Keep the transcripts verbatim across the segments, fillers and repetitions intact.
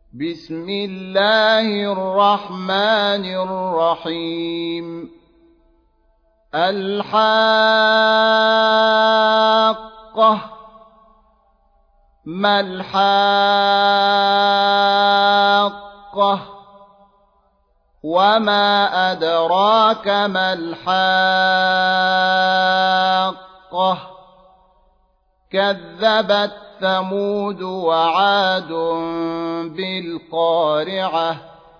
بسم الله الرحمن الرحيم الحاقة ما الحاقة وما أدراك ما الحاقة كذبت ثمود وعاد بالقارعة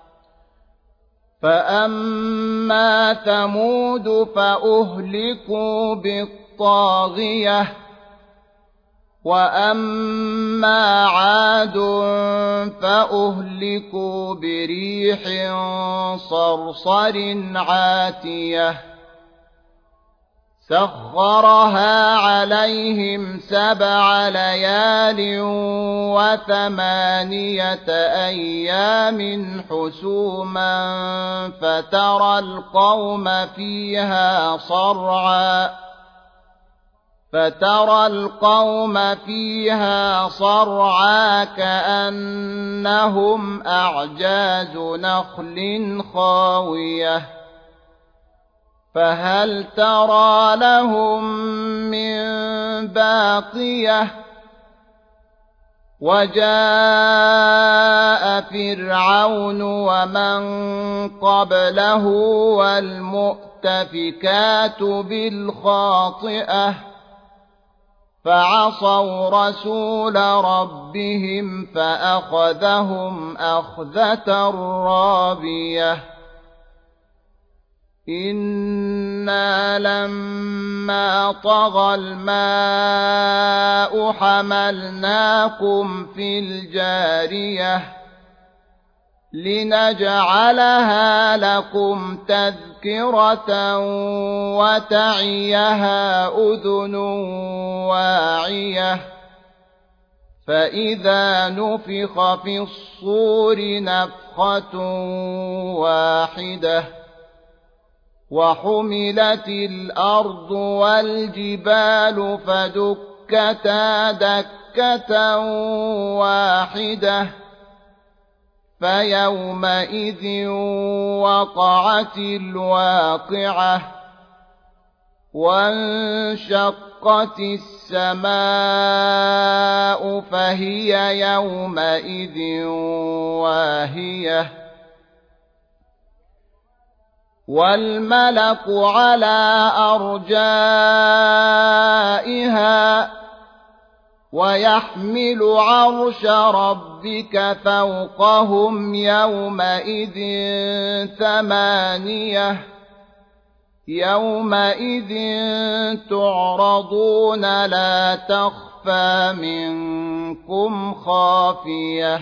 فأما ثمود فأهلكوا بالطاغية وأما عاد فأهلكوا بريح صرصر عاتية سخرها عليهم سبع ليال وثمانية أيام حسوما فترى القوم فيها صرعا فترى القوم فيها صرعا كأنهم أعجاز نخل خاوية فهل ترى لهم من باقية وجاء فرعون ومن قبله والمؤتفكات بالخاطئة فعصوا رسول ربهم فأخذهم أخذة رابية إنا لما طغى الماء حملناكم في الجارية لنجعلها لكم تذكرة وتعيها أذن واعية فإذا نفخ في الصور نفخة واحدة وحملت الأرض والجبال فدكتا دكة واحدة فيومئذ وقعت الواقعة وانشقت السماء فهي يومئذ واهية والملك على أرجائها ويحمل عرش ربك فوقهم يومئذ ثمانية يومئذ تعرضون لا تخفى منكم خافية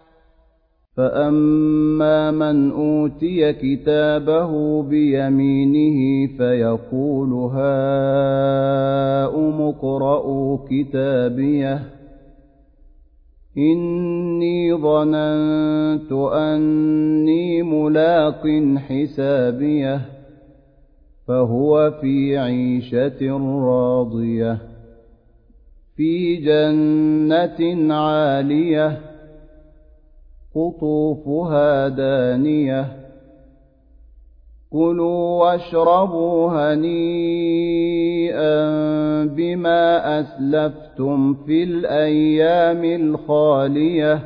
فأما من أوتي كتابه بيمينه فيقول هاؤم اقرءوا كتابيه إني ظننت أني ملاق حسابيه فهو في عيشة راضية في جنة عالية قطوفها دانية كلوا واشربوا هنيئا بما أسلفتم في الأيام الخالية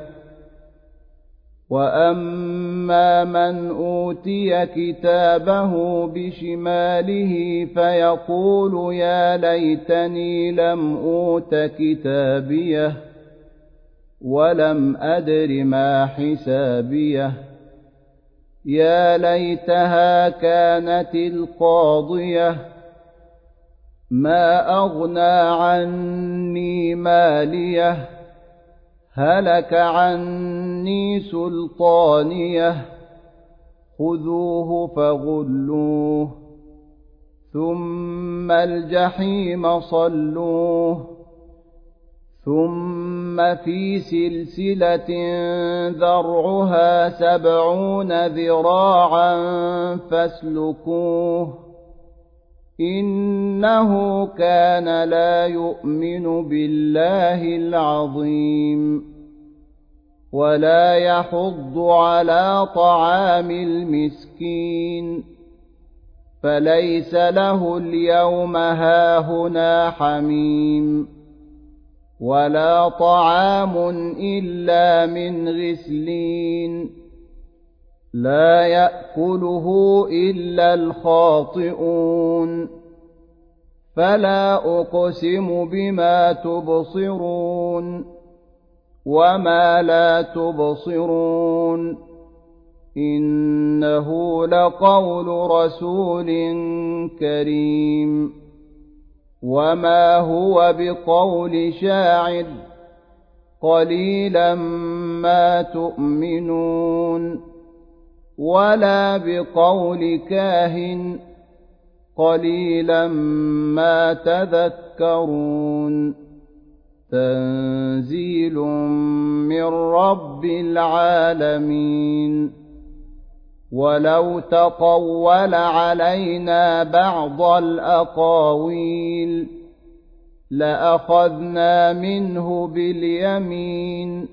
وأما من أوتي كتابه بشماله فيقول يا ليتني لم أوت كتابيه ولم أدر ما حسابيه يا ليتها كانت القاضية ما أغنى عني ماليه هلك عني سلطانيه خذوه فغلوه ثم الجحيم صلوه ثم في سلسلة ذرعها سبعون ذراعا فاسلكوه إنه كان لا يؤمن بالله العظيم ولا يحض على طعام المسكين فليس له اليوم هاهنا حميم ولا طعام إلا من غسلين لا يأكله إلا الخاطئون فلا أقسم بما تبصرون وما لا تبصرون إنه لقول رسول كريم وما هو بقول شاعر قليلا ما تؤمنون ولا بقول كاهن قليلا ما تذكرون تنزيل من رب العالمين ولو تقول علينا بعض الأقاويل لأخذنا منه باليمين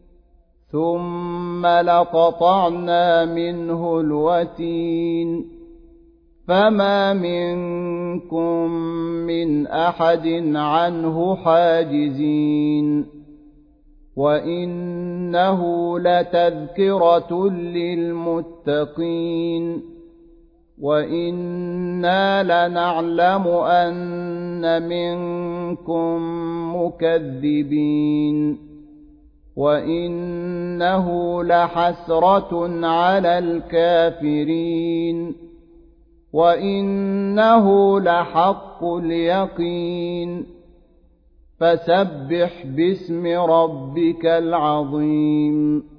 ثم لقطعنا منه الوتين فما منكم من أحد عنه حاجزين وإنه لتذكرة للمتقين وإنا لنعلم أن منكم مكذبين وإنه لحسرة على الكافرين وإنه لحق اليقين فسبح باسم ربك العظيم